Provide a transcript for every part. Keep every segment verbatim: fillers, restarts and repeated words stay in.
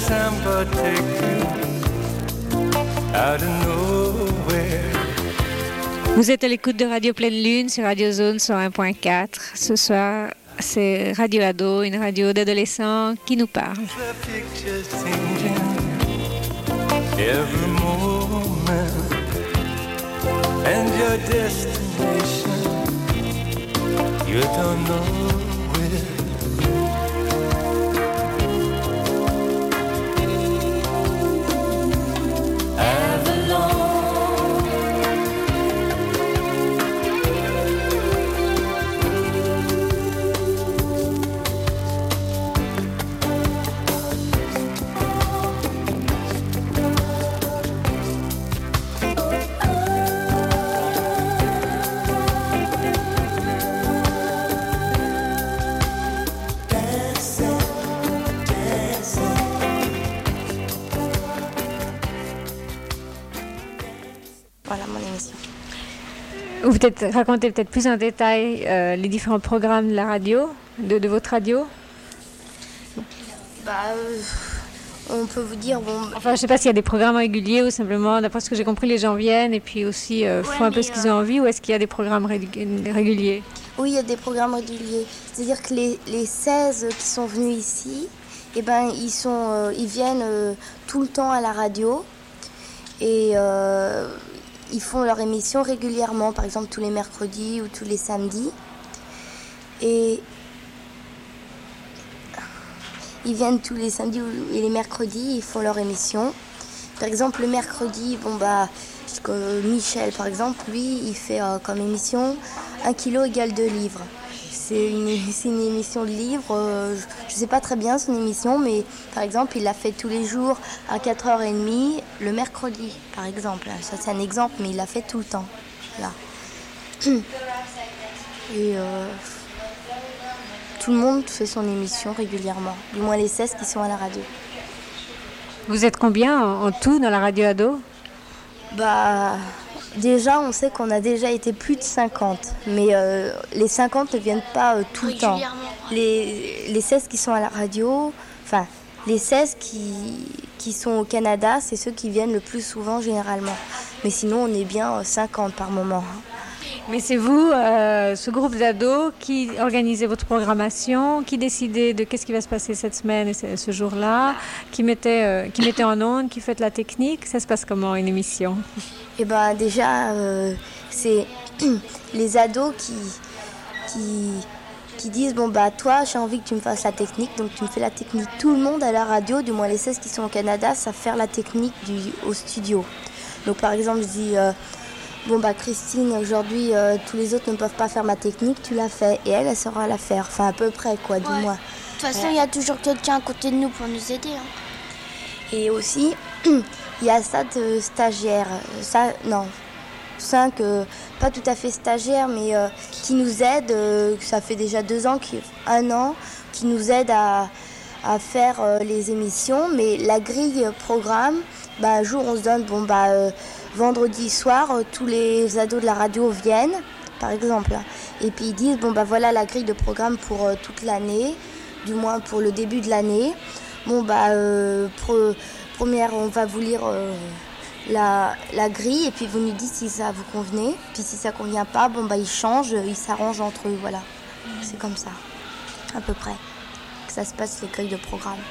September take you out of nowhere. Vous êtes à l'écoute de Radio Pleine Lune sur Radio Zone cent un point quatre. Ce soir, c'est Radio Ado, une radio d'adolescents qui nous parle. The picture's changing every moment, and your destination you don't know where. Voilà mon émission. Vous peut-être racontez peut-être plus en détail euh, les différents programmes de la radio, de, de votre radio. Bah, euh, on peut vous dire, bon... Enfin, je ne sais pas s'il y a des programmes réguliers ou simplement, d'après ce que j'ai compris, les gens viennent et puis aussi euh, font Ouais, un peu mais, ce qu'ils ont envie, ou est-ce qu'il y a des programmes régu- réguliers? Oui, il y a des programmes réguliers. C'est-à-dire que les, les seize qui sont venus ici, eh ben, ils, sont, euh, ils viennent euh, tout le temps à la radio et euh, ils font leur émission régulièrement, par exemple tous les mercredis ou tous les samedis. Et ils viennent tous les samedis et les mercredis, ils font leur émission. Par exemple, le mercredi, bon bah, Michel, par exemple, lui, il fait euh, comme émission un kilo égale deux livres. C'est une, c'est une émission de livres. Euh, je ne sais pas très bien son émission, mais par exemple, il l'a fait tous les jours à quatre heures trente le mercredi, par exemple. Ça, c'est un exemple, mais il l'a fait tout le temps. Voilà. Et euh, tout le monde fait son émission régulièrement, du moins les seize qui sont à la radio. Vous êtes combien en, en tout dans la radio ado? Bah, déjà, on sait qu'on a déjà été plus de cinquante, mais euh, les cinquante ne viennent pas euh, tout le temps. Les, les seize qui sont à la radio, enfin, les seize qui, qui sont au Canada, c'est ceux qui viennent le plus souvent généralement. Mais sinon, on est bien euh, cinquante par moment. Mais c'est vous, euh, ce groupe d'ados, qui organisez votre programmation, qui décidez de qu'est-ce qui va se passer cette semaine et ce, ce jour-là, qui mettez, euh, qui mettez en ondes, qui faites la technique. Ça se passe comment, une émission? Eh ben déjà, euh, c'est les ados qui, qui, qui disent, bon bah toi, j'ai envie que tu me fasses la technique, donc tu me fais la technique. Tout le monde à la radio, du moins les seize qui sont au Canada, savent faire la technique du, au studio. Donc par exemple, je dis... Euh, Bon bah Christine, aujourd'hui euh, tous les autres ne peuvent pas faire ma technique, tu l'as fait et elle, elle saura la faire, enfin à peu près quoi, du ouais. moins. De toute façon, il ouais. y a toujours quelqu'un à côté de nous pour nous aider. Hein. Et aussi, il y a ça de stagiaires, ça, non, cinq, euh, pas tout à fait stagiaires, mais euh, qui nous aident, euh, ça fait déjà deux ans, qui, un an, qui nous aident à, à faire euh, les émissions, mais la grille programme, bah, un jour on se donne, bon bah... Euh, vendredi soir, euh, tous les ados de la radio viennent, par exemple, et puis ils disent, bon bah voilà la grille de programme pour euh, toute l'année, du moins pour le début de l'année. Bon bah, euh, pre- première, on va vous lire euh, la, la grille, et puis vous nous dites si ça vous convenait, puis si ça convient pas, bon bah ils changent, ils s'arrangent entre eux, voilà. C'est comme ça, à peu près, que ça se passe les grilles de programme.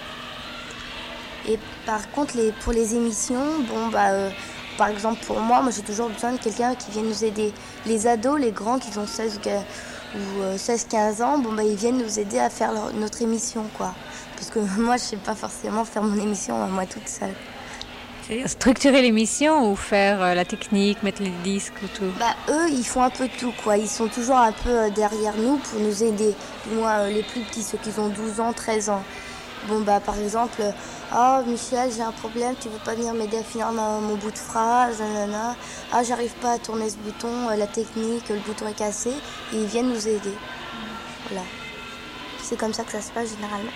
Et par contre, les, pour les émissions, bon bah... Euh, Par exemple, pour moi, moi j'ai toujours besoin de quelqu'un qui vienne nous aider. Les ados, les grands qui ont seize ou seize quinze ans, bon, bah, ils viennent nous aider à faire leur, notre émission, quoi. Parce que moi, je ne sais pas forcément faire mon émission, moi, toute seule. C'est-à-dire structurer l'émission ou faire euh, la technique, mettre les disques ou tout? Bah, eux, ils font un peu tout, quoi. Ils sont toujours un peu derrière nous pour nous aider. Du moins, les plus petits, ceux qui ont douze ans, treize ans. Bon, bah, par exemple... Oh Michel, j'ai un problème, tu veux pas venir m'aider à finir ma, mon bout de phrase, nanana. Ah, j'arrive pas à tourner ce bouton, la technique, le bouton est cassé. Et ils viennent nous aider. Voilà. C'est comme ça que ça se passe généralement.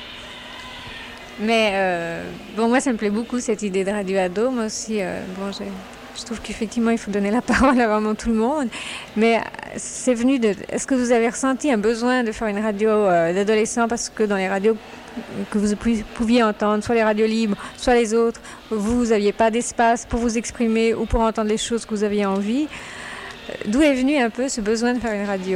Mais euh, bon, moi ça me plaît beaucoup cette idée de radio ado. Moi aussi, euh, bon, j'ai, je trouve qu'effectivement il faut donner la parole à vraiment tout le monde. Mais c'est venu de. Est-ce que vous avez ressenti un besoin de faire une radio euh, d'adolescents, parce que dans les radios que vous pouviez entendre, soit les radios libres, soit les autres, vous n'aviez pas d'espace pour vous exprimer ou pour entendre les choses que vous aviez envie. D'où est venu un peu ce besoin de faire une radio ?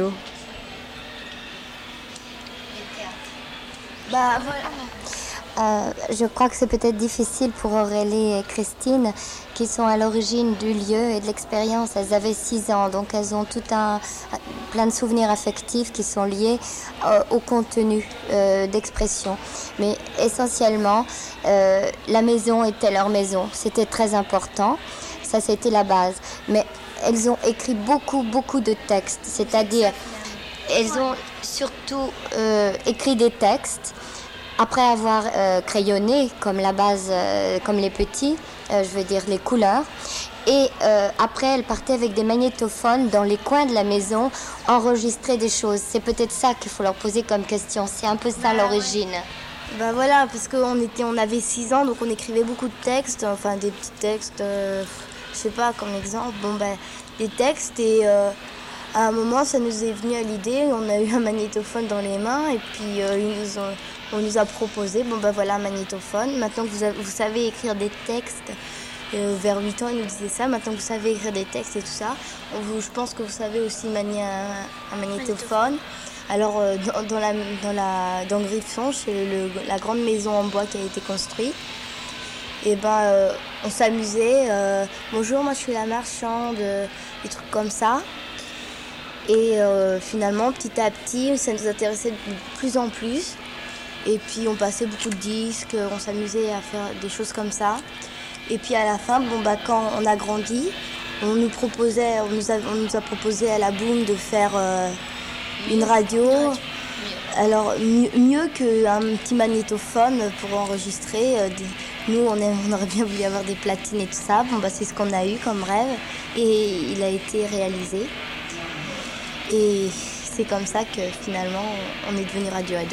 Bah voilà. Euh, je crois que c'est peut-être difficile pour Aurélie et Christine qui sont à l'origine du lieu et de l'expérience. Elles avaient six ans, donc elles ont tout un plein de souvenirs affectifs qui sont liés euh, au contenu euh, d'expression. Mais essentiellement, euh, la maison était leur maison. C'était très important. Ça, c'était la base. Mais elles ont écrit beaucoup, beaucoup de textes. C'est-à-dire, elles ont surtout euh, écrit des textes après avoir euh, crayonné comme la base, euh, comme les petits, euh, je veux dire les couleurs. Et euh, après, elle partait avec des magnétophones dans les coins de la maison, enregistrer des choses. C'est peut-être ça qu'il faut leur poser comme question. C'est un peu ça l'origine. Bah voilà, parce qu'on était, on avait six ans, donc on écrivait beaucoup de textes, enfin des petits textes, euh, je sais pas, comme exemple, bon ben, des textes et euh, à un moment, ça nous est venu à l'idée, on a eu un magnétophone dans les mains et puis euh, ils nous ont, on nous a proposé, bon ben voilà un magnétophone, maintenant que vous, avez, vous savez écrire des textes, euh, vers huit ans ils nous disaient ça, maintenant que vous savez écrire des textes et tout ça, on vous, je pense que vous savez aussi manier un, un magnétophone. Alors euh, dans, dans, la, dans, la, dans Griffon, chez le, la grande maison en bois qui a été construite, et ben, euh, on s'amusait, euh, bonjour moi je suis la marchande, euh, des trucs comme ça. Et euh, finalement, petit à petit, ça nous intéressait de plus en plus. Et puis, on passait beaucoup de disques, on s'amusait à faire des choses comme ça. Et puis, à la fin, bon, bah, quand on a grandi, on nous, proposait, on nous, a, on nous a proposé à la Boom de faire euh, une radio. Alors, mieux, mieux qu'un petit magnétophone pour enregistrer. Nous, on, est, on aurait bien voulu avoir des platines et tout ça. Bon, bah, c'est ce qu'on a eu comme rêve. Et il a été réalisé. Et c'est comme ça que finalement on est devenu Radio Ado.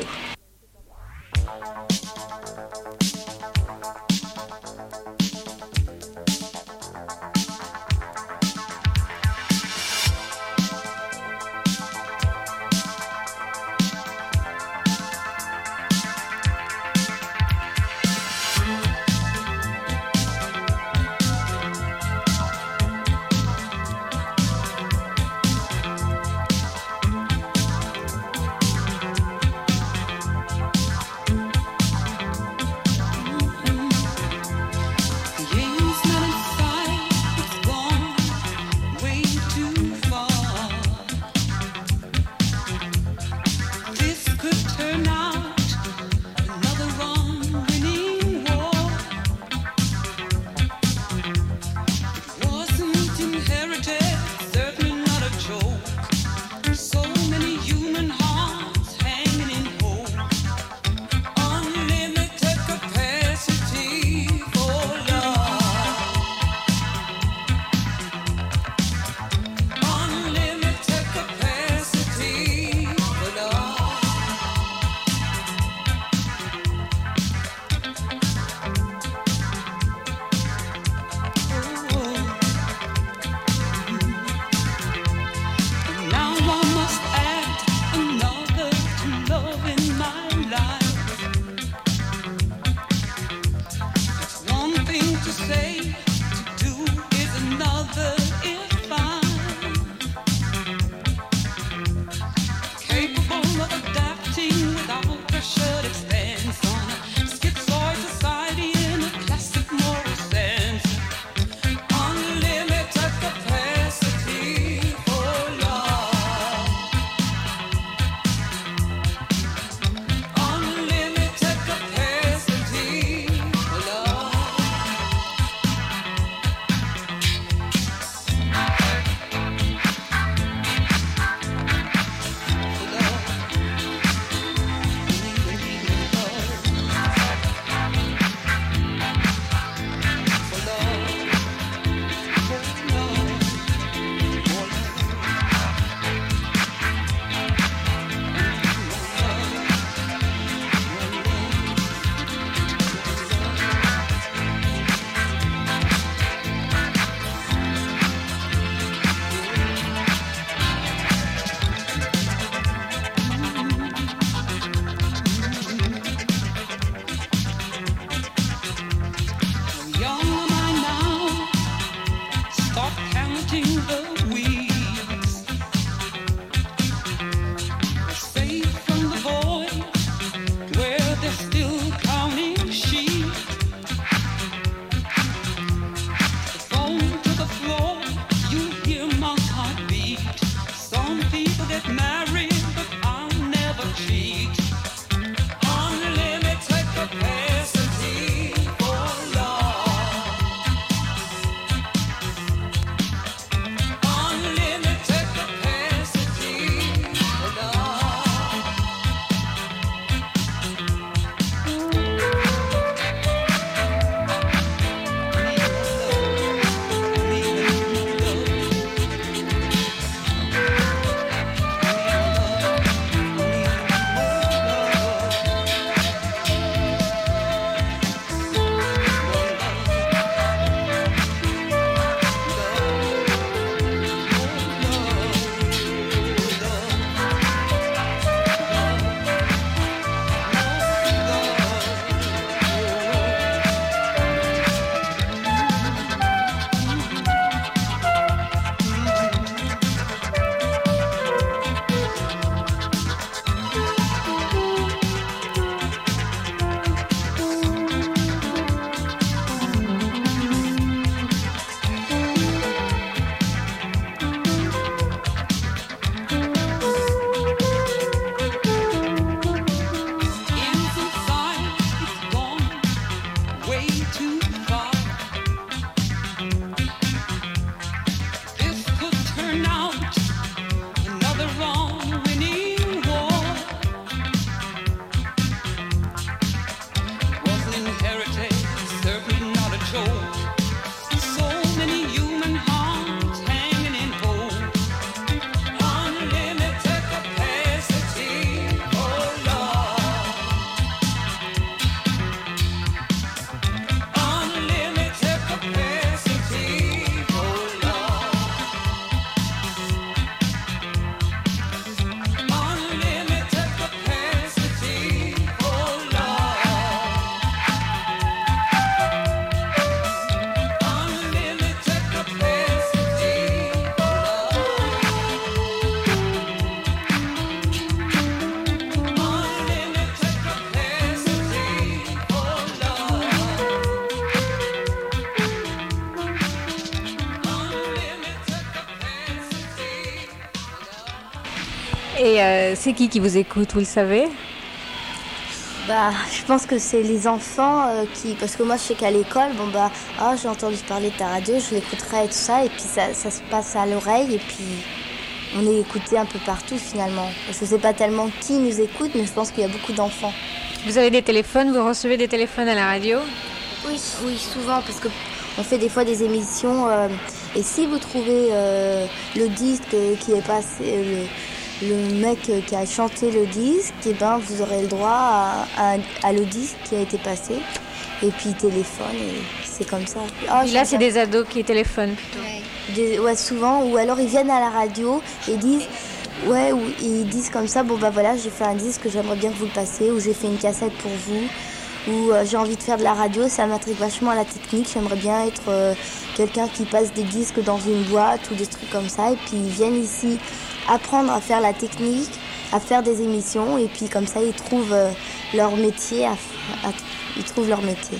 c'est qui qui vous écoute, vous le savez? Bah, je pense que c'est les enfants euh, qui... Parce que moi, je sais qu'à l'école, bon bah, ah, j'ai entendu parler de ta radio, je l'écouterai et tout ça, et puis ça, ça se passe à l'oreille, et puis on est écouté un peu partout finalement. Je ne sais pas tellement qui nous écoute, mais je pense qu'il y a beaucoup d'enfants. Vous avez des téléphones, vous recevez des téléphones à la radio? Oui, oui, souvent, parce qu'on fait des fois des émissions, euh, et si vous trouvez euh, le disque qui est passé... Euh, le, le mec qui a chanté le disque, et ben vous aurez le droit à, à, à le disque qui a été passé. Et puis il téléphone et c'est comme ça. Oh, et là, c'est des ados qui téléphonent plutôt. Ouais. Des, ouais, souvent. Ou alors ils viennent à la radio et disent, ouais, ou ils disent comme ça, bon bah voilà, j'ai fait un disque, j'aimerais bien que vous le passiez, ou j'ai fait une cassette pour vous, ou euh, j'ai envie de faire de la radio, ça m'intrigue vachement à la technique, j'aimerais bien être euh, quelqu'un qui passe des disques dans une boîte ou des trucs comme ça. Et puis ils viennent ici apprendre à faire la technique, à faire des émissions, et puis comme ça ils trouvent euh, leur métier, à, à, ils trouvent leur métier.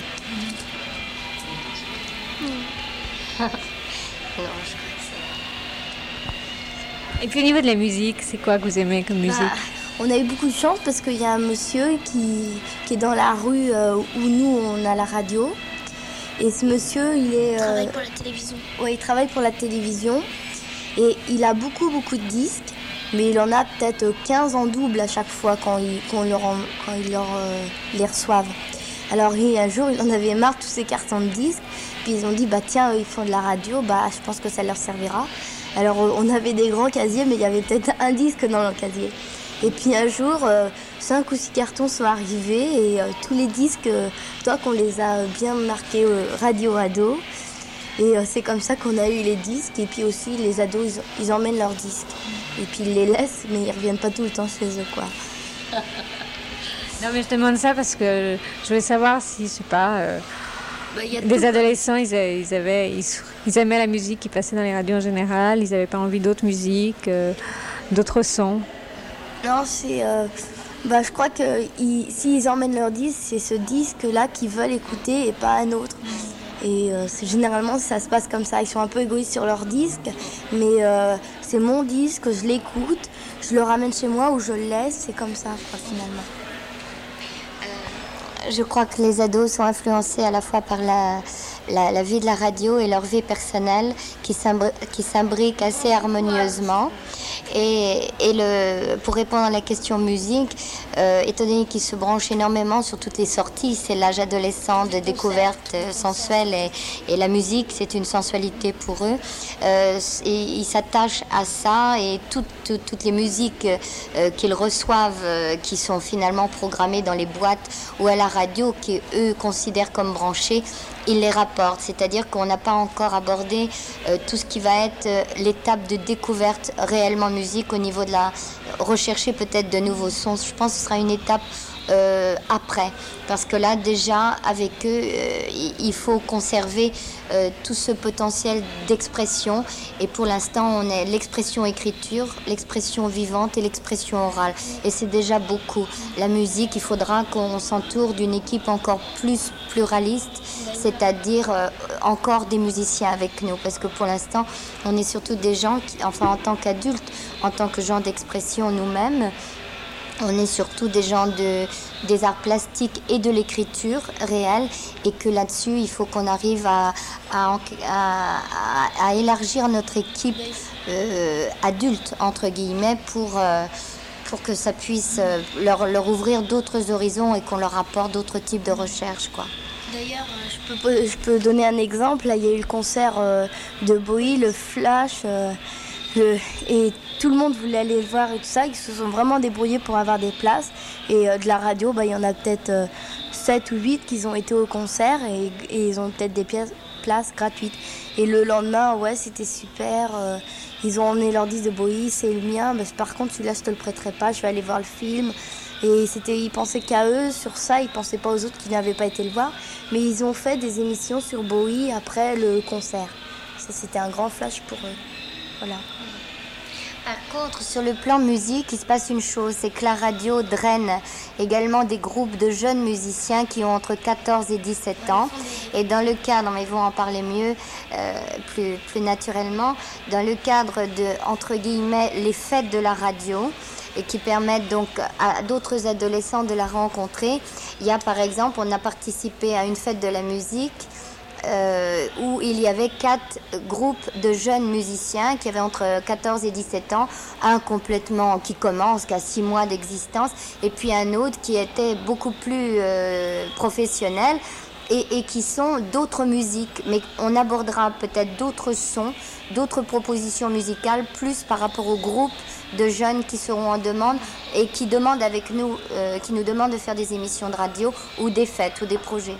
Mmh. Non, je crois que et puis au niveau de la musique, c'est quoi que vous aimez comme musique? Bah, on a eu beaucoup de chance parce qu'il y a un monsieur qui, qui est dans la rue euh, où nous on a la radio, et ce monsieur il est... Il travaille euh, pour la télévision. Ouais, il travaille pour la télévision. Et il a beaucoup, beaucoup de disques, mais il en a peut-être quinze en double à chaque fois quand ils quand leur, quand ils leur, euh, les reçoivent. Alors un jour, il en avait marre de tous ces cartons de disques, puis ils ont dit, bah tiens, eux, ils font de la radio, bah je pense que ça leur servira. Alors on avait des grands casiers, mais il y avait peut-être un disque dans le casier. Et puis un jour, euh, cinq ou six cartons sont arrivés, et euh, tous les disques, euh, toi qu'on les a bien marqués euh, radio-ado. Et euh, c'est comme ça qu'on a eu les disques. Et puis aussi, les ados, ils, ils emmènent leurs disques. Et puis ils les laissent, mais ils ne reviennent pas tout le temps chez eux, quoi. Non, mais je demande ça parce que je voulais savoir si, je sais pas, euh, bah, des tout... adolescents, ils, ils, avaient, ils, ils aimaient la musique qui passait dans les radios en général. Ils n'avaient pas envie d'autres musiques, euh, d'autres sons. Non, c'est... Euh, bah, je crois que ils, s'ils emmènent leur disque, c'est ce disque-là qu'ils veulent écouter et pas un autre. Et euh, c'est, généralement, ça se passe comme ça. Ils sont un peu égoïstes sur leur disque, mais euh, c'est mon disque, je l'écoute, je le ramène chez moi ou je le laisse. C'est comme ça, quoi, finalement. Euh, je crois que les ados sont influencés à la fois par la, la, la vie de la radio et leur vie personnelle qui, s'imbri- qui s'imbriquent assez harmonieusement. Et, et le, pour répondre à la question musique, euh, étant donné qu'ils se branchent énormément sur toutes les sorties, c'est l'âge adolescent de découverte euh, sensuelle et, et la musique, c'est une sensualité pour eux. Euh, et ils s'attachent à ça et toutes, toutes, toutes les musiques euh, qu'ils reçoivent, euh, qui sont finalement programmées dans les boîtes ou à la radio, qu'eux considèrent comme branchées, ils les rapportent. C'est-à-dire qu'on n'a pas encore abordé euh, tout ce qui va être euh, l'étape de découverte réellement musique au niveau de la rechercher peut-être de nouveaux sons. Je pense que ce sera une étape euh, après, parce que là déjà avec eux euh, il faut conserver euh, tout ce potentiel d'expression, et pour l'instant on est l'expression écriture, l'expression vivante et l'expression orale, et c'est déjà beaucoup. La musique, il faudra qu'on s'entoure d'une équipe encore plus pluraliste, c'est-à-dire euh, encore des musiciens avec nous, parce que pour l'instant on est surtout des gens qui, enfin en tant qu'adultes, en tant que gens d'expression nous-mêmes, on est surtout des gens de, des arts plastiques et de l'écriture réelle, et que là-dessus, il faut qu'on arrive à, à, à, à élargir notre équipe euh, adulte, entre guillemets, pour, euh, pour que ça puisse euh, leur, leur ouvrir d'autres horizons et qu'on leur apporte d'autres types de recherches, quoi. D'ailleurs, je peux, je peux donner un exemple. Là, il y a eu le concert euh, de Bowie, le Flash, euh, le, et tout le monde voulait aller le voir et tout ça. Ils se sont vraiment débrouillés pour avoir des places. Et euh, de la radio, bah, il y en a peut-être euh, sept ou huit qui ont été au concert, et, et ils ont peut-être des pièces, places gratuites. Et le lendemain, ouais, c'était super. Euh, ils ont emmené leur disque de Bowie, c'est le mien. Bah, par contre, celui-là, je te le prêterai pas. Je vais aller voir le film. Et c'était, ils pensaient qu'à eux sur ça, ils pensaient pas aux autres qui n'avaient pas été le voir. Mais ils ont fait des émissions sur Bowie après le concert. Ça, c'était un grand flash pour eux. Voilà. Par contre, sur le plan musique, il se passe une chose, c'est que la radio draine également des groupes de jeunes musiciens qui ont entre quatorze et dix-sept ans. Et dans le cadre, mais ils vont en parler mieux, euh, plus, plus naturellement, dans le cadre de, entre guillemets, les fêtes de la radio, et qui permettent donc à d'autres adolescents de la rencontrer. Il y a par exemple, on a participé à une fête de la musique euh, où il y avait quatre groupes de jeunes musiciens qui avaient entre quatorze et dix-sept ans, un complètement qui commence, qui a six mois d'existence, et puis un autre qui était beaucoup plus euh, professionnel. Et, et qui sont d'autres musiques, mais on abordera peut-être d'autres sons, d'autres propositions musicales, plus par rapport aux groupes de jeunes qui seront en demande et qui demandent avec nous, euh, qui nous demandent de faire des émissions de radio ou des fêtes ou des projets.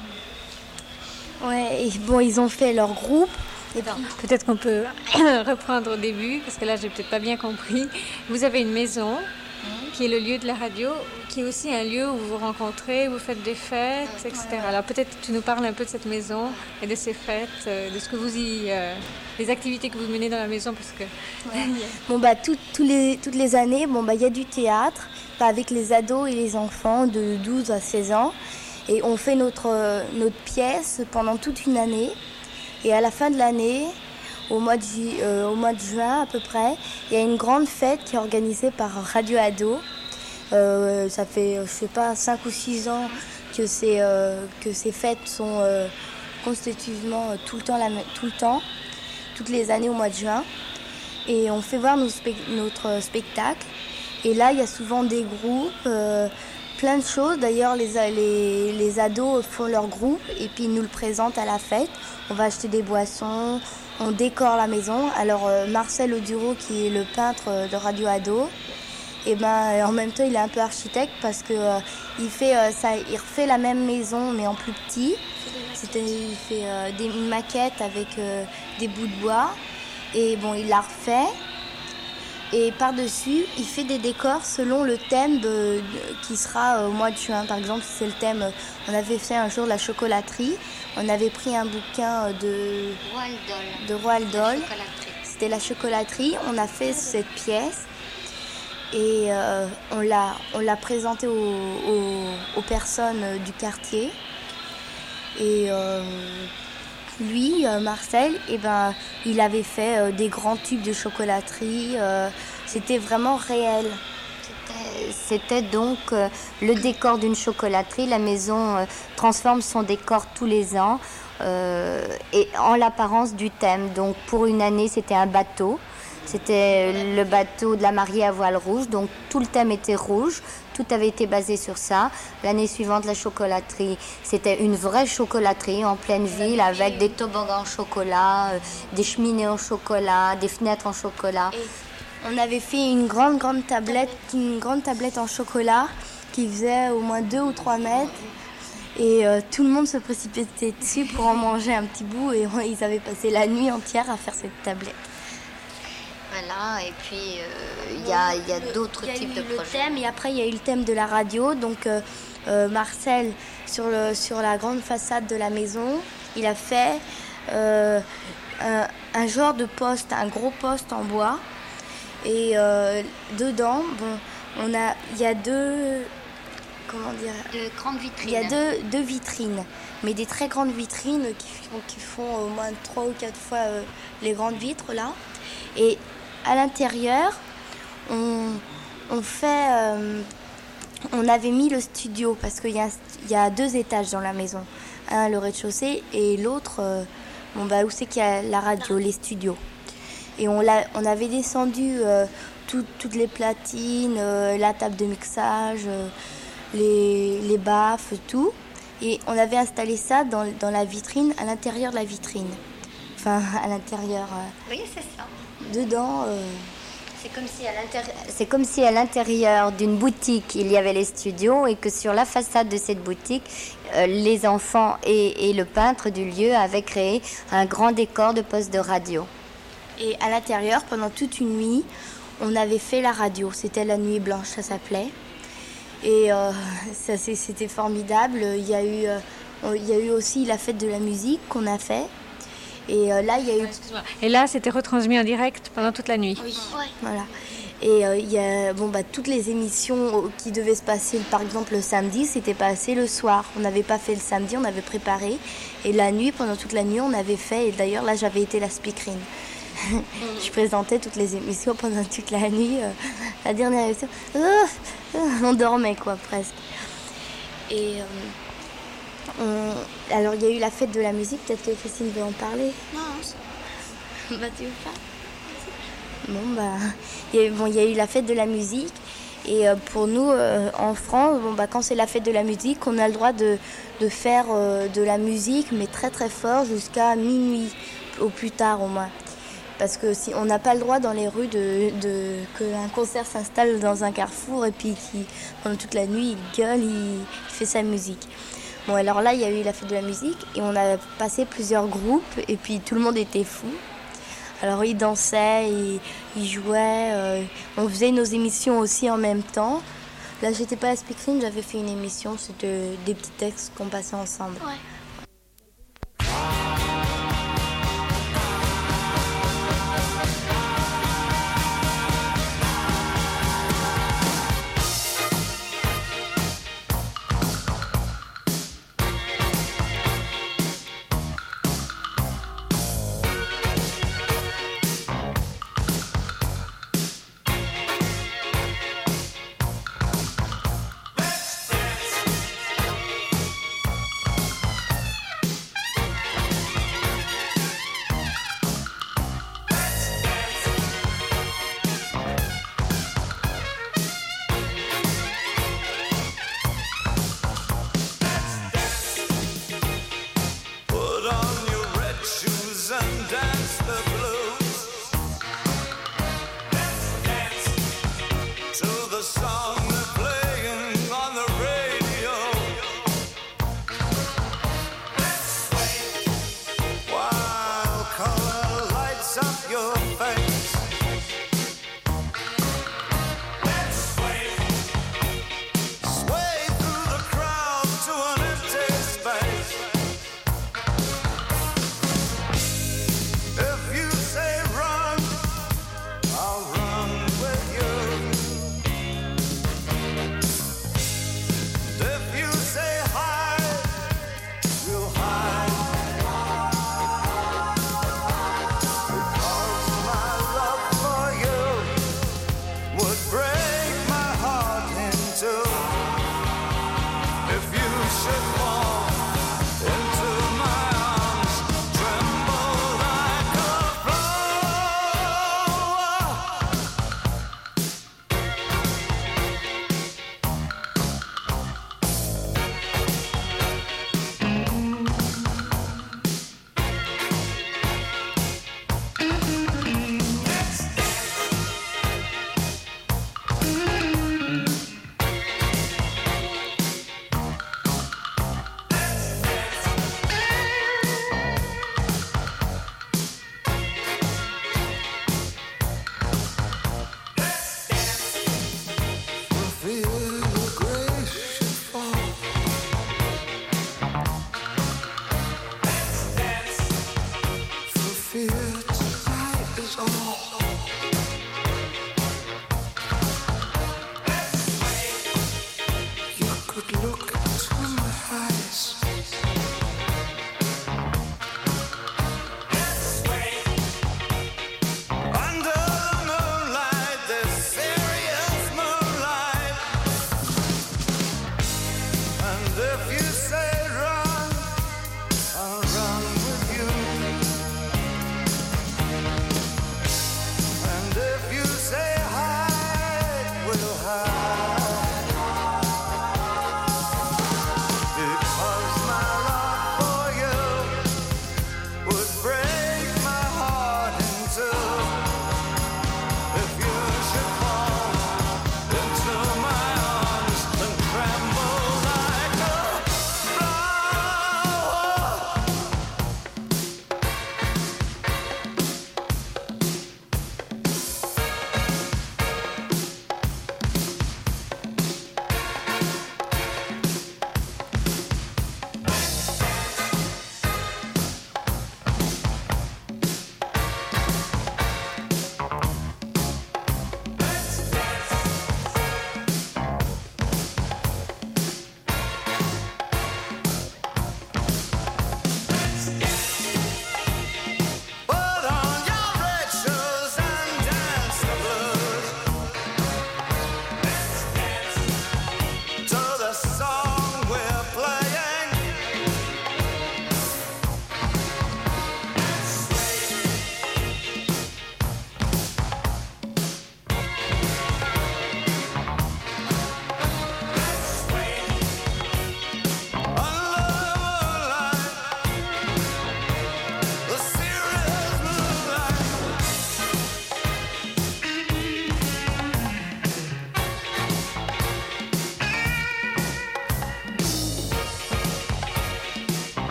Ouais, et bon, ils ont fait leur groupe. Et ben, peut-être qu'on peut reprendre au début, parce que là, j'ai peut-être pas bien compris. Vous avez une maison qui est le lieu de la radio, qui est aussi un lieu où vous vous rencontrez, où vous faites des fêtes, et cetera. Alors peut-être tu nous parles un peu de cette maison et de ces fêtes, de ce que vous y, euh, les activités que vous menez dans la maison, parce que ouais. Bon bah tout, tout les, toutes les années, bon bah il y a du théâtre bah, avec les ados et les enfants de douze à seize ans, et on fait notre notre pièce pendant toute une année, et à la fin de l'année, Au mois, de ju- euh, au mois de juin à peu près, il y a une grande fête qui est organisée par Radio Ado. Euh, ça fait, je sais pas, cinq ou six ans que ces, euh, que ces fêtes sont euh, constitutivement euh, tout le temps, la, tout le temps, toutes les années au mois de juin. Et on fait voir nos spe- notre spectacle. Et là, il y a souvent des groupes, euh, plein de choses. D'ailleurs, les, les, les ados font leur groupe et puis ils nous le présentent à la fête. On va acheter des boissons. On décore la maison. Alors euh, Marcel Oduro, qui est le peintre de Radio Ado, et ben en même temps il est un peu architecte parce que euh, il fait euh, ça, il refait la même maison mais en plus petit. C'était, il fait euh, des maquettes avec euh, des bouts de bois et bon il la refait. Et par-dessus, il fait des décors selon le thème de, de, qui sera euh, au mois de juin. Par exemple, si c'est le thème, euh, on avait fait un jour la chocolaterie. On avait pris un bouquin de Roald Dahl. De Roald Dahl. La C'était la chocolaterie. On a fait cette pièce et euh, on l'a, on l'a présentée aux, aux, aux personnes du quartier. Et euh, lui, euh, Marcel, eh ben, il avait fait euh, des grands tubes de chocolaterie. Euh, c'était vraiment réel. C'était, c'était donc euh, le décor d'une chocolaterie. La maison euh, transforme son décor tous les ans euh, et en l'apparence du thème. Donc pour une année, c'était un bateau. C'était le bateau de la mariée à voile rouge. Donc tout le thème était rouge. Tout avait été basé sur ça. L'année suivante, la chocolaterie, c'était une vraie chocolaterie en pleine ville avec des toboggans en chocolat, euh, des cheminées en chocolat, des fenêtres en chocolat. Et on avait fait une grande, grande tablette, une grande tablette en chocolat qui faisait au moins deux ou trois mètres. Et euh, tout le monde se précipitait dessus pour en manger un petit bout. Et ouais, ils avaient passé la nuit entière à faire cette tablette. Voilà, et puis il euh, y, a, y a d'autres types de projets. Il y a eu le thème, et après il y a eu le thème de la radio. Donc euh, euh, Marcel, sur, le, sur la grande façade de la maison, il a fait euh, un, un genre de poste, un gros poste en bois. Et euh, dedans, bon, on a, il y a deux, comment dire, de grandes vitrines. Il y a deux, deux vitrines, mais des très grandes vitrines qui, qui font au moins trois ou quatre fois euh, les grandes vitres là. Et à l'intérieur, on, on fait, euh, on avait mis le studio parce qu'il y a, il y a deux étages dans la maison, un le rez-de-chaussée et l'autre, euh, bon bah où c'est qu'il y a la radio, les studios. Et on l'a, on avait descendu euh, tout, toutes les platines, euh, la table de mixage, euh, les, les baffes, tout. Et on avait installé ça dans, dans la vitrine, à l'intérieur de la vitrine. Enfin, à l'intérieur. Euh, oui, c'est ça. Dedans. Euh... C'est comme si à l'intérieur, c'est comme si à l'intérieur d'une boutique, il y avait les studios et que sur la façade de cette boutique, euh, les enfants et, et le peintre du lieu avaient créé un grand décor de poste de radio. Et à l'intérieur, pendant toute une nuit, on avait fait la radio. C'était la nuit blanche, ça s'appelait. Et euh, ça, c'était formidable. Il y a eu, euh, il y a eu aussi la fête de la musique qu'on a fait. Et euh, là, il y a eu... Et là, c'était retransmis en direct pendant toute la nuit. Oui, ouais. Voilà. Et euh, il y a bon, bah, toutes les émissions qui devaient se passer, par exemple le samedi, c'était passé le soir. On n'avait pas fait le samedi, on avait préparé. Et la nuit, pendant toute la nuit, on avait fait. Et d'ailleurs, là, j'avais été la speakerine. Je présentais toutes les émissions pendant toute la nuit. Euh, la dernière émission, euh, euh, on dormait quoi presque. Et euh, on... alors il y a eu la fête de la musique, peut-être que Christine veut en parler. Non, c'est... Bah tu veux pas? Bon bah, il y a, bon, il y a eu la fête de la musique. Et euh, pour nous, euh, en France, bon, bah, quand c'est la fête de la musique, on a le droit de, de faire euh, de la musique, mais très très fort, jusqu'à minuit, au plus tard au moins. Parce que si on n'a pas le droit dans les rues de, de qu'un concert s'installe dans un carrefour et puis qui pendant toute la nuit il gueule, il, il fait sa musique. Bon alors là il y a eu la fête de la musique et on a passé plusieurs groupes et puis tout le monde était fou. Alors ils dansaient, ils, ils jouaient, euh, on faisait nos émissions aussi en même temps. Là j'étais pas à Speakerine, j'avais fait une émission, c'était des petits textes qu'on passait ensemble. Ouais.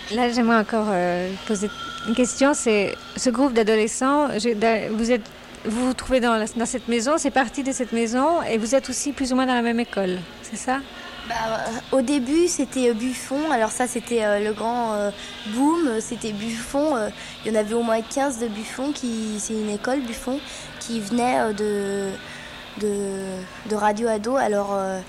Là, j'aimerais encore euh, poser une question. C'est ce groupe d'adolescents, je, vous êtes, vous vous trouvez dans, la, dans cette maison, c'est parti de cette maison, et vous êtes aussi plus ou moins dans la même école, c'est ça? Bah, euh, au début, c'était euh, Buffon. Alors ça, c'était euh, le grand euh, boom. C'était Buffon. Euh, il y en avait au moins quinze de Buffon. Qui, c'est une école, Buffon, qui venait euh, de, de, de Radio Ado. Alors, euh,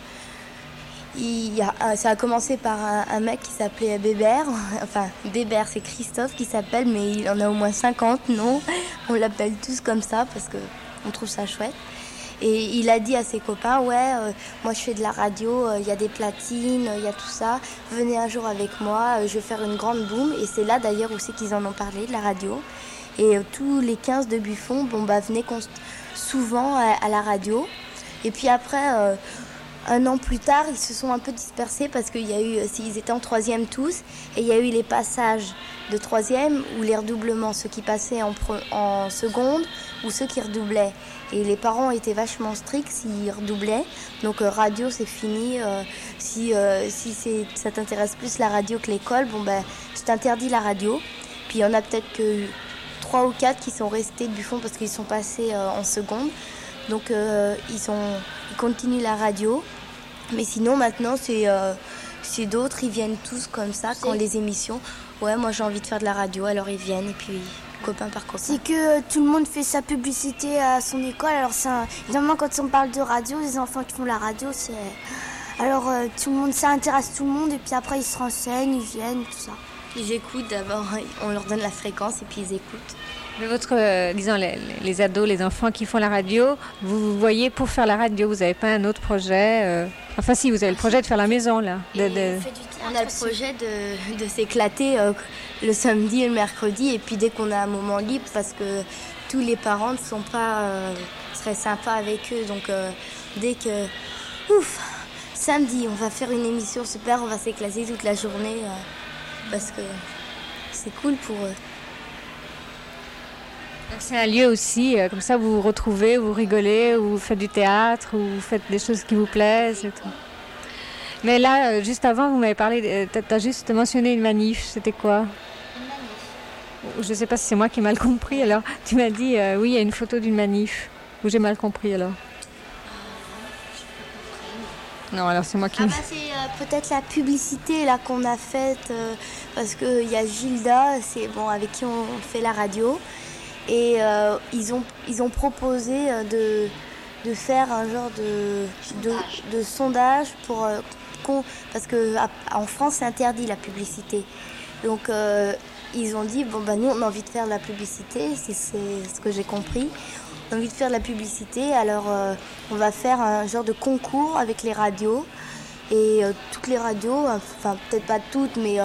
il y a, ça a commencé par un, un mec qui s'appelait Bébert. Enfin, Bébert, c'est Christophe qui s'appelle, mais il en a au moins cinquante, non? On l'appelle tous comme ça parce qu'on trouve ça chouette. Et il a dit à ses copains, ouais, euh, moi je fais de la radio, il euh, y a des platines, il euh, y a tout ça. Venez un jour avec moi, euh, je vais faire une grande boom. Et c'est là d'ailleurs aussi qu'ils en ont parlé, de la radio. Et euh, tous les quinze de Buffon, bon, bah, venaient const- souvent à, à la radio. Et puis après, euh, un an plus tard, ils se sont un peu dispersés parce qu'il y a eu, ils étaient en troisième tous. Et il y a eu les passages de troisième ou les redoublements, ceux qui passaient en, pre- en seconde ou ceux qui redoublaient. Et les parents étaient vachement stricts s'ils redoublaient. Donc euh, radio, c'est fini. Euh, si euh, si c'est, ça t'intéresse plus la radio que l'école, bon ben, tu t'interdis la radio. Puis il y en a peut-être que trois ou quatre qui sont restés de Buffon parce qu'ils sont passés euh, en seconde. Donc euh, ils, sont, ils continuent la radio. Mais sinon, maintenant, c'est, euh, c'est d'autres. Ils viennent tous comme ça quand les émissions... Ouais, moi j'ai envie de faire de la radio, alors ils viennent et puis... copain par copain. C'est que euh, tout le monde fait sa publicité à son école. Alors c'est un... évidemment quand on parle de radio, les enfants qui font la radio, c'est alors euh, tout le monde, ça intéresse tout le monde et puis après ils se renseignent, ils viennent, tout ça. Ils écoutent d'abord, on leur donne la fréquence et puis ils écoutent. Mais votre, euh, disons les, les ados, les enfants qui font la radio, vous vous voyez pour faire la radio, vous n'avez pas un autre projet euh... Enfin si, vous avez le projet de faire la maison là. De, de... On a le projet de, de s'éclater euh, le samedi et le mercredi et puis dès qu'on a un moment libre parce que tous les parents ne sont pas euh, très sympas avec eux. Donc euh, dès que, ouf, samedi on va faire une émission super, on va s'éclater toute la journée euh, parce que c'est cool pour eux. Donc c'est un lieu aussi, euh, comme ça vous vous retrouvez, vous rigolez, ou vous faites du théâtre, ou vous faites des choses qui vous plaisent et tout. Mais là, euh, juste avant, vous m'avez parlé, euh, t'as, t'as juste mentionné une manif, c'était quoi? Une manif. Je ne sais pas si c'est moi qui ai mal compris, alors tu m'as dit, euh, oui, il y a une photo d'une manif, ou j'ai mal compris alors? Non, alors c'est moi qui... Ah bah c'est euh, peut-être la publicité là qu'on a faite, euh, parce qu'il y a Gilda, c'est, bon, avec qui on fait la radio. Et euh, ils, ont, ils ont proposé euh, de, de faire un genre de sondage, de, de sondage pour, euh, parce qu'en France, c'est interdit la publicité. Donc, euh, ils ont dit, bon, bah, nous, on a envie de faire de la publicité, c'est, c'est ce que j'ai compris. On a envie de faire de la publicité, alors euh, on va faire un genre de concours avec les radios. Et euh, toutes les radios, enfin, peut-être pas toutes, mais... Euh,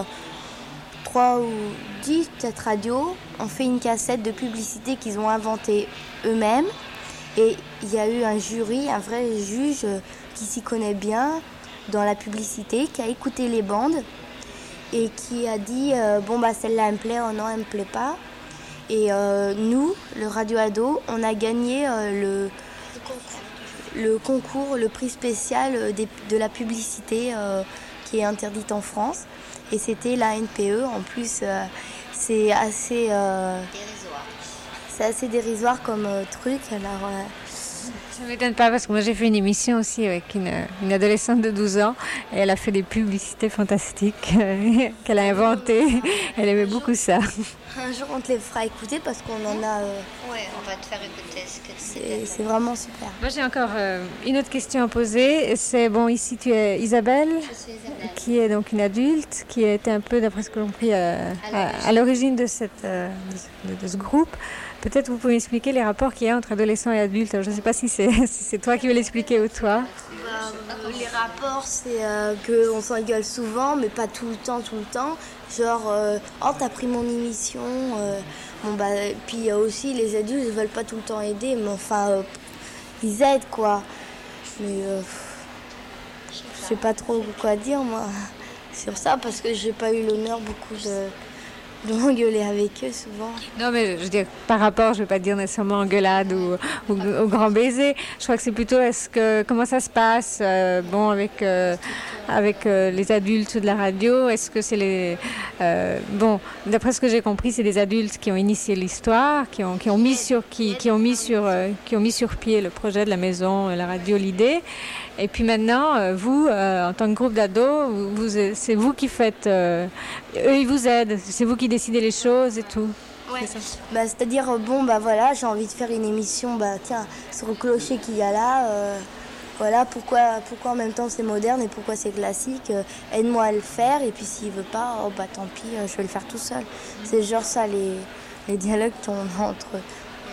trois ou dix peut-être radios ont fait une cassette de publicité qu'ils ont inventée eux-mêmes. Et il y a eu un jury, un vrai juge qui s'y connaît bien dans la publicité, qui a écouté les bandes et qui a dit euh, bon bah celle-là elle me plaît, oh non elle me plaît pas. Et euh, nous, le Radio Ado, on a gagné euh, le, le concours, le prix spécial des, de la publicité euh, qui est interdite en France. Et c'était la N P E. En plus, euh, c'est assez... Euh, dérisoire. C'est assez dérisoire comme euh, truc. Alors, euh... Ça ne m'étonne pas parce que moi j'ai fait une émission aussi avec une, une adolescente de douze ans et elle a fait des publicités fantastiques qu'elle a inventées. Elle aimait beaucoup ça. Un jour on te les fera écouter parce qu'on en a... Euh... Ouais, on va te faire écouter ce que c'est, c'est vraiment super. Moi j'ai encore euh, une autre question à poser. C'est bon, ici tu es Isabelle, Je suis Isabelle. Qui est donc une adulte, qui a été un peu, d'après ce que j'ai compris, euh, à, à l'origine de, cette, euh, de, de ce groupe. Peut-être vous pouvez expliquer les rapports qu'il y a entre adolescents et adultes. Alors, je ne sais pas si c'est, si c'est toi qui veux l'expliquer ou toi. Bah, les rapports, c'est euh, qu'on s'engueule souvent, mais pas tout le temps, tout le temps. Genre, euh, oh, t'as pris mon émission. Euh, bon, bah, puis euh, aussi, les adultes ne veulent pas tout le temps aider, mais enfin, euh, ils aident, quoi. Mais euh, je sais pas trop quoi dire, moi, sur ça, parce que j'ai pas eu l'honneur beaucoup de, de m'engueuler avec eux souvent. Non, mais je veux dire, par rapport, je ne veux pas dire nécessairement engueulade ou, ou, ou grand baiser. Je crois que c'est plutôt est-ce que, comment ça se passe euh, bon, avec, euh, avec euh, les adultes de la radio. Est-ce que c'est les... Euh, bon, d'après ce que j'ai compris, c'est des adultes qui ont initié l'histoire, qui ont, qui ont, mis, sur, qui, qui ont, mis, sur, euh, qui ont mis sur pied le projet de la maison, la radio, l'idée. Et puis maintenant, euh, vous, euh, en tant que groupe d'ados, vous, vous, c'est vous qui faites... Euh, eux, ils vous aident. C'est vous qui décidez les choses et tout. Ouais. C'est ça. Bah, c'est-à-dire, bon, bah voilà, j'ai envie de faire une émission, bah tiens, sur le clocher qu'il y a là. Euh, voilà, pourquoi, pourquoi en même temps c'est moderne et pourquoi c'est classique. Euh, aide-moi à le faire. Et puis s'il veut pas, oh bah tant pis, euh, je vais le faire tout seul. C'est genre ça, les, les dialogues qu'on a entre eux.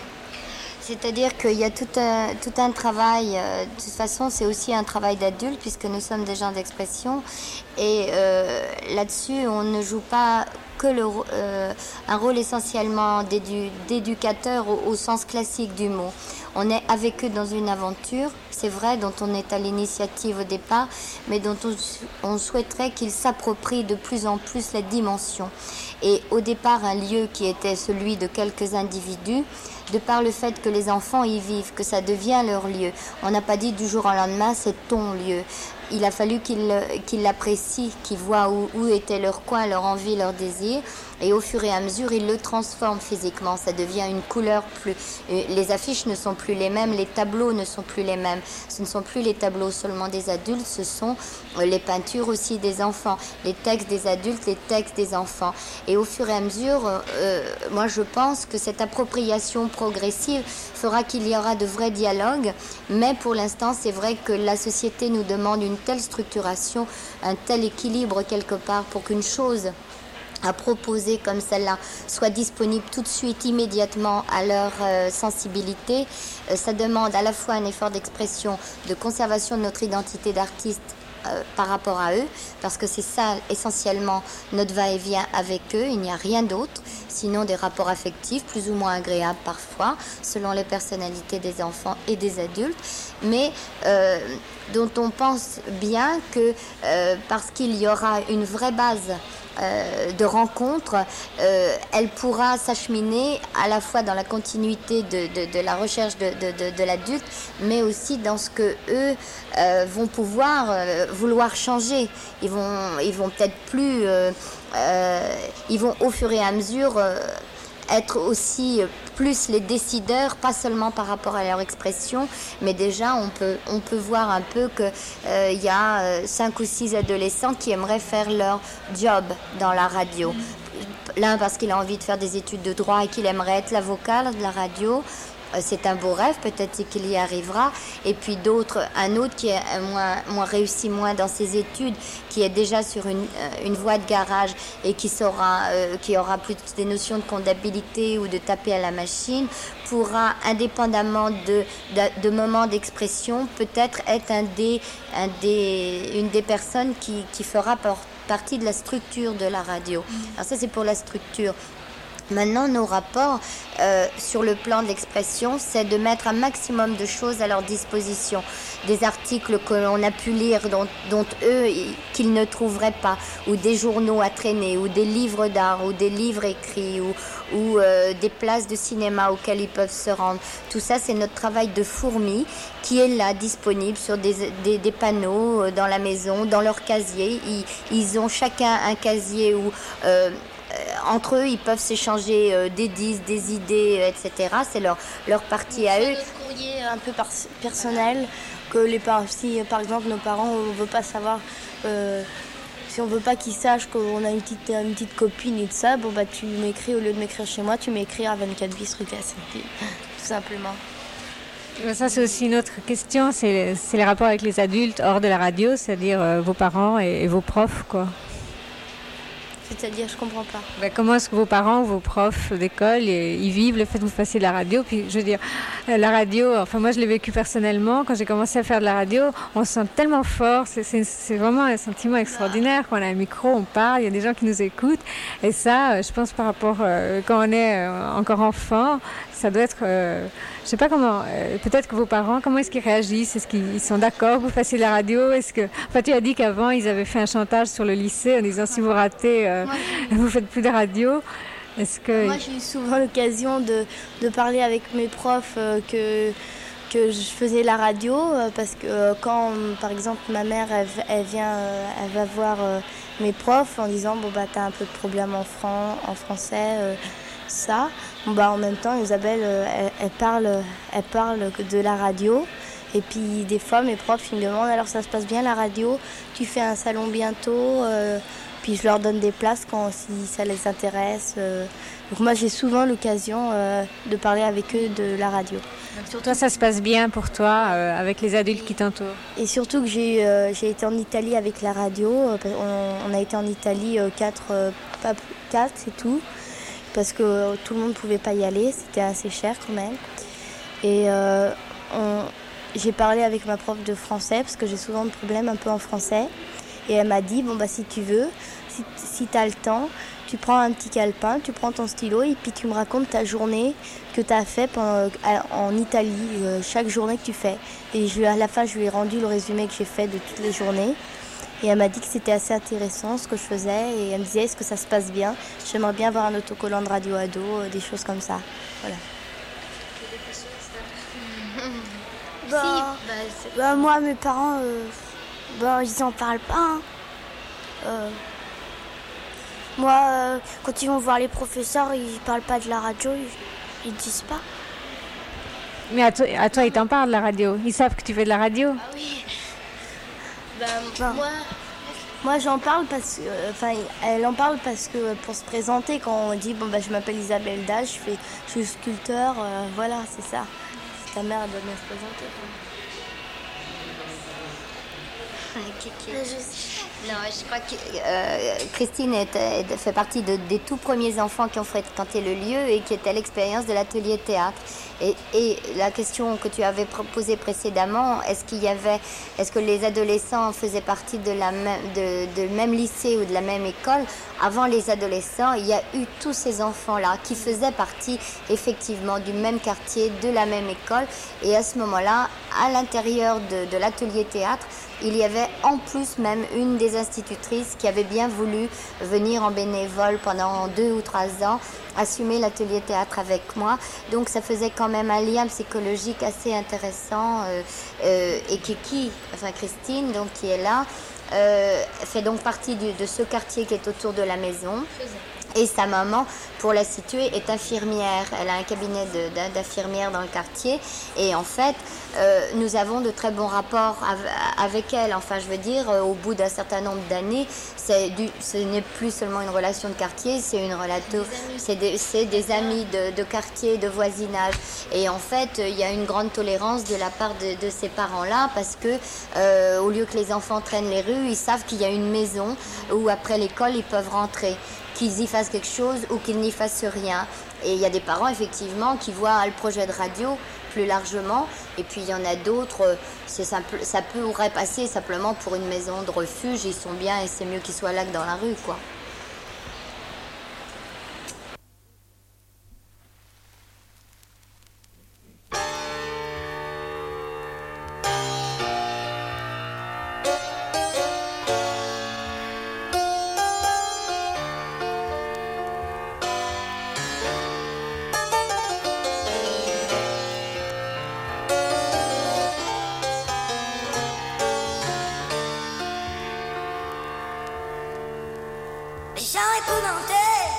C'est-à-dire qu'il y a tout un, tout un travail, euh, de toute façon c'est aussi un travail d'adulte puisque nous sommes des gens d'expression et euh, là-dessus on ne joue pas que le, euh, un rôle essentiellement d'édu, d'éducateur au, au sens classique du mot. On est avec eux dans une aventure, c'est vrai, dont on est à l'initiative au départ, mais dont on, on souhaiterait qu'ils s'approprient de plus en plus la dimension. Et au départ, un lieu qui était celui de quelques individus, de par le fait que les enfants y vivent, que ça devient leur lieu. On n'a pas dit du jour au lendemain, c'est ton lieu. Il a fallu qu'ils qu'ils l'apprécient, qu'ils voient où, où était leur coin, leur envie, leur désir. Et au fur et à mesure, ils le transforment physiquement. Ça devient une couleur plus... Les affiches ne sont plus les mêmes, les tableaux ne sont plus les mêmes. Ce ne sont plus les tableaux seulement des adultes, ce sont les peintures aussi des enfants. Les textes des adultes, les textes des enfants. Et au fur et à mesure, euh, moi je pense que cette appropriation progressive fera qu'il y aura de vrais dialogues. Mais pour l'instant, c'est vrai que la société nous demande une telle structuration, un tel équilibre quelque part pour qu'une chose à proposer comme celle-là soit disponible tout de suite, immédiatement à leur euh, sensibilité. Euh, ça demande à la fois un effort d'expression, de conservation de notre identité d'artiste euh, par rapport à eux, parce que c'est ça essentiellement notre va-et-vient avec eux, il n'y a rien d'autre, sinon des rapports affectifs plus ou moins agréables parfois, selon les personnalités des enfants et des adultes, mais euh, dont on pense bien que euh, parce qu'il y aura une vraie base Euh, de rencontres, euh, elle pourra s'acheminer à la fois dans la continuité de, de, de la recherche de, de, de, de l'adulte, mais aussi dans ce que eux euh, vont pouvoir euh, vouloir changer. Ils vont, ils vont peut-être plus, euh, euh, ils vont au fur et à mesure euh, être aussi plus les décideurs, pas seulement par rapport à leur expression, mais déjà on peut, on peut voir un peu qu'il euh, y a euh, cinq ou six adolescents qui aimeraient faire leur job dans la radio. L'un parce qu'il a envie de faire des études de droit et qu'il aimerait être l'avocat de la radio. C'est un beau rêve, peut-être qu'il y arrivera. Et puis d'autres, un autre qui est moins, moins réussi, moins dans ses études, qui est déjà sur une, une voie de garage et qui, saura, euh, qui aura plus des notions de comptabilité ou de taper à la machine, pourra, indépendamment de, de, de moments d'expression, peut-être être un des, un des, une des personnes qui, qui fera partie de la structure de la radio. Alors ça, c'est pour la structure. Maintenant, nos rapports euh, sur le plan de l'expression, c'est de mettre un maximum de choses à leur disposition. Des articles que l'on a pu lire, dont, dont eux, qu'ils ne trouveraient pas, ou des journaux à traîner, ou des livres d'art, ou des livres écrits, ou, ou euh, des places de cinéma auxquelles ils peuvent se rendre. Tout ça, c'est notre travail de fourmi qui est là, disponible sur des, des, des panneaux dans la maison, dans leur casier. Ils, ils ont chacun un casier où... Euh, Euh, entre eux, ils peuvent s'échanger euh, des disques, des idées, euh, et cetera. C'est leur, leur partie à eux. C'est notre courrier un peu par- personnel, que les par- si par exemple nos parents ne veulent pas savoir, euh, si on ne veut pas qu'ils sachent qu'on a une petite, une petite copine et tout ça, bon bah tu m'écris, au lieu de m'écrire chez moi, tu m'écris à vingt-quatre bis rue Cassette, tout simplement. Ça, c'est aussi une autre question, c'est, c'est les rapports avec les adultes hors de la radio, c'est-à-dire euh, vos parents et, et vos profs, quoi. C'est-à-dire, je comprends pas. Ben, comment est-ce que vos parents ou vos profs d'école, ils vivent le fait que vous fassiez de la radio? Puis, je veux dire, la radio, enfin, moi, je l'ai vécu personnellement. Quand j'ai commencé à faire de la radio, on se sent tellement fort. C'est, c'est, c'est vraiment un sentiment extraordinaire. Quand on a un micro, on parle, il y a des gens qui nous écoutent. Et ça, je pense, par rapport, euh, quand on est euh, encore enfant, ça doit être... Euh, je sais pas comment... Euh, peut-être que vos parents, comment est-ce qu'ils réagissent? Est-ce qu'ils sont d'accord que vous fassiez de la radio? Est-ce que... Enfin, tu as dit qu'avant, ils avaient fait un chantage sur le lycée en disant, si vous ratez... Euh, euh, vous faites plus de radio. Est-ce que... Moi, j'ai eu souvent l'occasion de, de parler avec mes profs euh, que, que je faisais la radio, euh, parce que euh, quand, par exemple, ma mère, elle, elle vient, euh, elle va voir euh, mes profs en disant, bon, bah, t'as un peu de problème en, fran- en français, euh, ça. Bon, bah, en même temps, Isabelle, euh, elle, elle, parle, elle parle de la radio. Et puis, des fois, mes profs, ils me demandent, alors ça se passe bien la radio? Tu fais un salon bientôt? euh, Puis je leur donne des places quand si ça les intéresse. Euh. Donc moi j'ai souvent l'occasion euh, de parler avec eux de la radio. Donc sur toi ça se passe bien pour toi euh, avec les adultes qui t'entourent? Et surtout que j'ai, euh, j'ai été en Italie avec la radio. On, on a été en Italie euh, quatre, euh, pas quatre c'est tout. Parce que euh, tout le monde ne pouvait pas y aller, c'était assez cher quand même. Et euh, on, j'ai parlé avec ma prof de français parce que j'ai souvent de problèmes un peu en français. Et elle m'a dit, bon bah si tu veux, si, si tu as le temps, tu prends un petit calepin, tu prends ton stylo et puis tu me racontes ta journée que tu as fait pendant, en Italie, euh, chaque journée que tu fais. Et je, à la fin, je lui ai rendu le résumé que j'ai fait de toutes les journées. Et elle m'a dit que c'était assez intéressant ce que je faisais. Et elle me disait, est-ce que ça se passe bien? J'aimerais bien avoir un autocollant de Radio Ado, euh, des choses comme ça. Voilà. Bah, Si, bah, bah, moi, mes parents... Euh... Bon, ils en parlent pas. Hein. Euh, moi, euh, quand ils vont voir les professeurs, ils parlent pas de la radio, ils, ils disent pas. Mais à toi, à toi, ils t'en parlent de la radio. Ils savent que tu fais de la radio. Ah oui. Bah, Bah. moi, Moi j'en parle parce que, enfin, elle en parle parce que pour se présenter, quand on dit bon bah je m'appelle Isabelle Dash, je fais, je suis sculpteur, euh, voilà, c'est ça. C'est ta mère doit bien se présenter. Quoi. Kiki. Non, je crois que euh, Christine est, est- fait partie de- des tout premiers enfants qui ont fréquenté le lieu et qui était l'expérience de l'atelier théâtre. Et, et la question que tu avais pro- posée précédemment, est-ce qu'il y avait, est-ce que les adolescents faisaient partie de la même, de, de même lycée ou de la même école? Avant les adolescents, il y a eu tous ces enfants-là qui faisaient partie effectivement du même quartier, de la même école. Et à ce moment-là, à l'intérieur de, de l'atelier théâtre, il y avait en plus même une des institutrices qui avait bien voulu venir en bénévole pendant deux ou trois ans, assumer l'atelier théâtre avec moi. Donc ça faisait quand même un lien psychologique assez intéressant. Euh, euh, et Kiki, enfin Christine, donc qui est là, euh, fait donc partie du- de ce quartier qui est autour de la maison. Et sa maman, pour la situer, est infirmière. Elle a un cabinet de- d'a- d'infirmière dans le quartier. Et en fait, euh, nous avons de très bons rapports av- avec elle. Enfin, je veux dire, euh, au bout d'un certain nombre d'années, c'est du- ce n'est plus seulement une relation de quartier, c'est une relation, c'est des, c'est des amis de, de quartier, de voisinage. Et en fait, il y a une grande tolérance de la part de, de ces parents-là parce que, euh, au lieu que les enfants traînent les rues, ils savent qu'il y a une maison où après l'école, ils peuvent rentrer, qu'ils y fassent quelque chose ou qu'ils n'y fassent rien. Et il y a des parents, effectivement, qui voient le projet de radio plus largement. Et puis, il y en a d'autres, euh, c'est simple, ça pourrait passer simplement pour une maison de refuge. Ils sont bien et c'est mieux qu'ils soient là que dans la rue, quoi. Méchant épouvanté,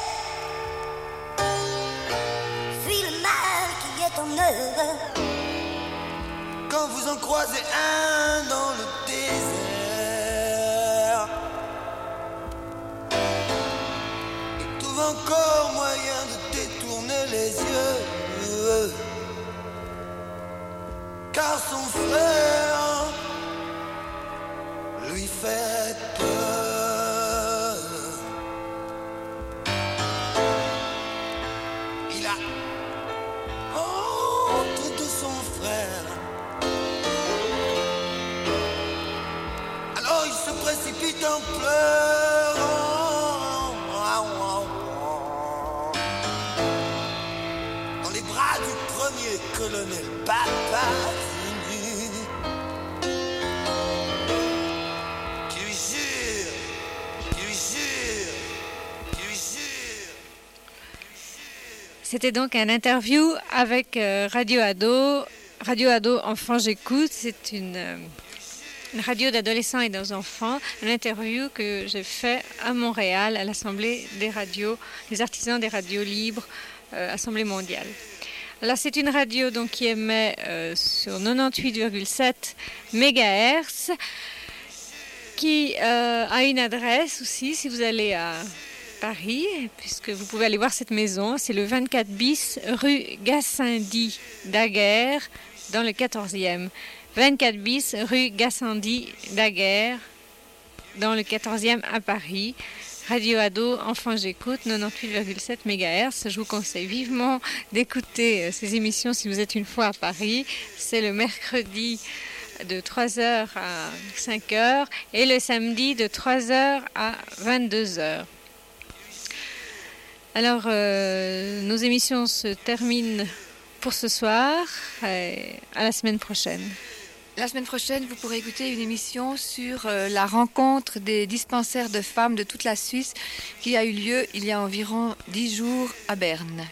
fuis le mal qui est en œuvre. Quand vous en croisez un dans le désert, il trouve encore moyen de détourner les yeux, car son frère lui fait peur. Il a honte de son frère. Alors il se précipite en pleurant dans les bras du premier colonel Papafini, qui lui jure, qui lui jure C'était donc un interview avec euh, Radio Ado. Radio Ado Enfants J'écoute, c'est une, euh, une radio d'adolescents et d'enfants. Une interview que j'ai fait à Montréal, à l'Assemblée des radios, des artisans des radios libres, euh, Assemblée mondiale. Alors c'est une radio donc, qui émet euh, sur quatre-vingt-dix-huit virgule sept mégahertz, qui euh, a une adresse aussi si vous allez à Paris, puisque vous pouvez aller voir cette maison. C'est le vingt-quatre bis rue Gassendi Daguerre dans le quatorzième. vingt-quatre bis rue Gassendi Daguerre dans le quatorzième à Paris. Radio Ado Enfants J'écoute, quatre-vingt-dix-huit virgule sept mégahertz. Je vous conseille vivement d'écouter ces émissions si vous êtes une fois à Paris. C'est le mercredi de trois heures à cinq heures et le samedi de trois heures à vingt-deux heures. Alors, euh, nos émissions se terminent pour ce soir. Et à la semaine prochaine. La semaine prochaine, vous pourrez écouter une émission sur euh, la rencontre des dispensaires de femmes de toute la Suisse qui a eu lieu il y a environ dix jours à Berne.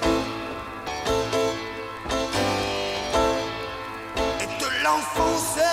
L'enfoncer